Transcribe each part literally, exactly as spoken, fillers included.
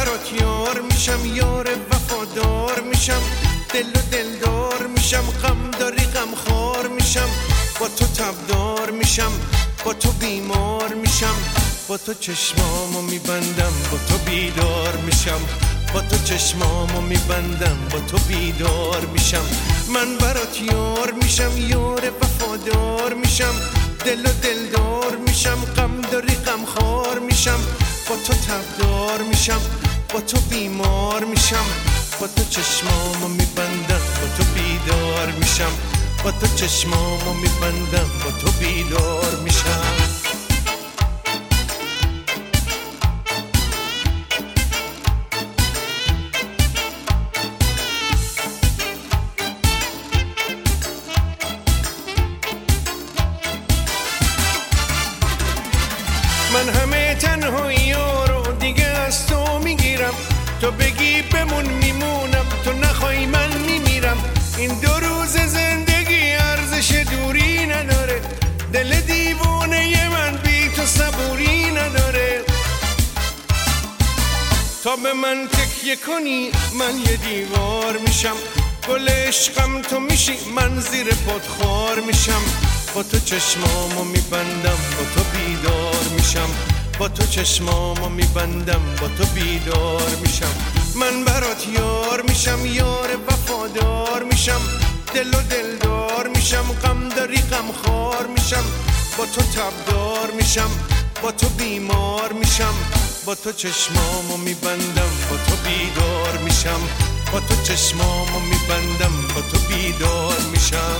برات یار میشم، یار وفادار میشم، دل و دلدار میشم، غم داری غم خار میشم، با تو تبدار میشم، با تو بیمار میشم، با تو چشمامو میبندم، با تو بیدار میشم، با تو چشمامو میبندم، با تو بیدار میشم. من برات یار میشم، یار وفادار میشم، دل و دلدار میشم، غم داری غم خار میشم، با تو تبدار میشم، با تو بیمار میشم، با تو چشمامو میبندم، با تو بیدار میشم، با تو چشمامو میبندم، با تو بیدار میشم. من همه تنهایی رو دیگه از تو میگیرم، تو بگی بمون میمونم، تو نخوای من میمیرم. این دو روز زندگی ارزش دوری نداره، دل دیوونه من بی تو صبوری نداره. تا به من تکیه کنی من یه دیوار میشم، گل عشقم تو میشی من زیر پات خار میشم، با تو چشمامو میبندم، با تو بیدار میشم، با تو چشمامو میبندم، با تو بیدار میشم. من برات یار میشم، یار وفادار میشم، دل و دلدار میشم، غم داری غم خار میشم، با تو تبدار میشم، با تو بیمار میشم، با تو چشمامو میبندم، با تو بیدار میشم، با تو چشمامو میبندم، با تو بیدار میشم.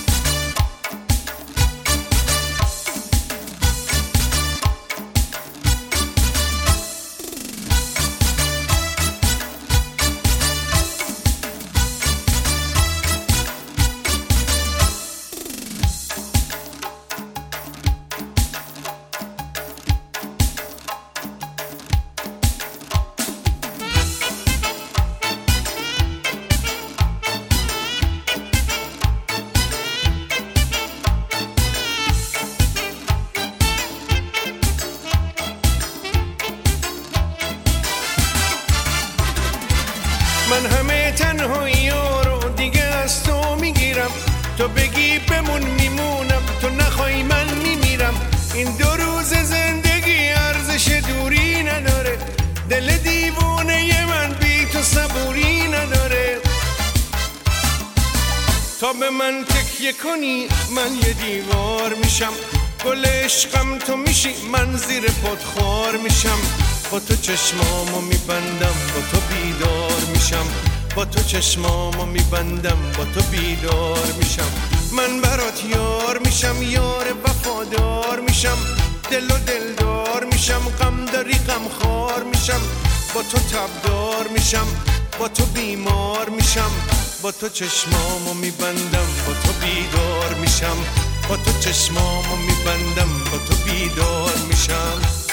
من همه تنهایی رو دیگه از تو میگیرم، تو بگی بمون میمونم، تو نخوای من میمیرم. این دو روز زندگی ارزش دوری نداره، دل دیوونه من بی تو صبوری نداره. تا به من تکیه کنی من یه دیوار میشم، گل عشقم تو میشی من زیر پات خار میشم، با تو چشمامو میبندم، با تو بیدار میشم، با تو چشمامو میبندم، با تو بیدار میشم. من برات یار میشم، یار وفادار میشم، دل و دلدار میشم، غم داری غم خار میشم، با تو تبدار میشم، با تو بیمار میشم، با تو چشمامو میبندم، با تو بیدار میشم، با تو چشمامو میبندم، با تو بیدار میشم.